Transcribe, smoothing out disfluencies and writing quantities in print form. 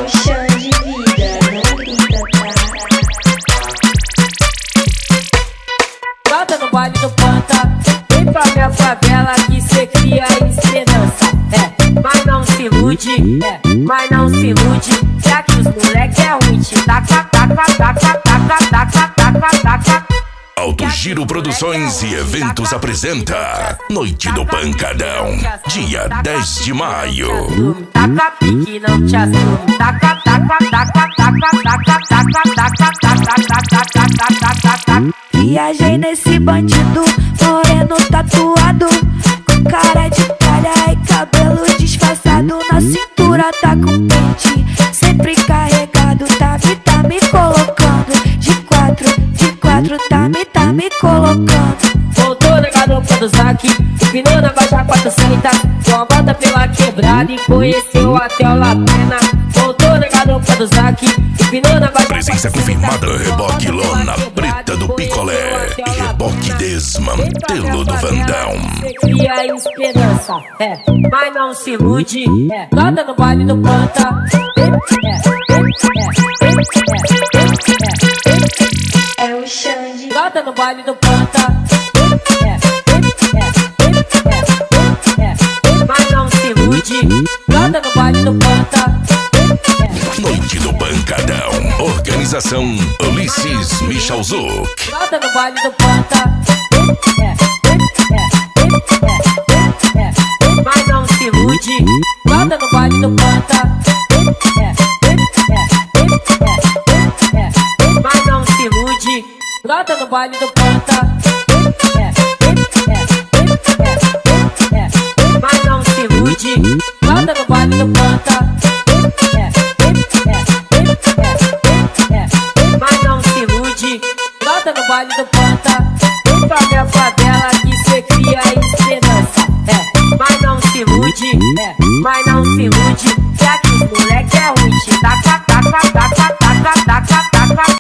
o chão de vida, não grita, tá? Bota no baile do Panta, vem pra minha favela que cê cria esperança. Mas não se ilude, mas não se ilude, que aqui os moleque é ruim, te taca, taca, taca, taca, taca, taca, taca. Alto Giro Produções e Eventos apresenta Noite do Pancadão, dia 10 de maio. Taca pique, não te assume. Taca, taca, taca, taca, taca, taca, taca, taca, taca, taca. Viajei nesse bandido, moreno tatuado, com cara de palha e cabelo disfarçado. Na cintura tá com pente, sempre carregado. Tá me colocando de quatro, tá me colocando. Voltou na garupa do Zac, empinou na baixa 400, com a bota pela quebrada e conheceu até o Lapena. Voltou na garupa do Zac, empinou na baixa 400. Presença confirmada, reboque lona preta do picolé e reboque desmantelo do Vandão. Você cria esperança, mas não se ilude. Bota no baile do Panta, É o chão de bota no baile do Panta, mas não se ilude. Bota no baile do Panta. Noite do Pancadão, organização Ulisses Michalzuk. Bota no baile do Panta, mas não se ilude. Bota no baile do Panta, mas não se ilude. Bota no baile do Panta, mas não se ilude. Bota no baile do Panta, mas não se ilude. Bota no baile do Panta, vem pra minha favela que cê cria esperança. Mas não se ilude, mas não se ilude, que aqui os moleque é ruim, te taca, taca, taca.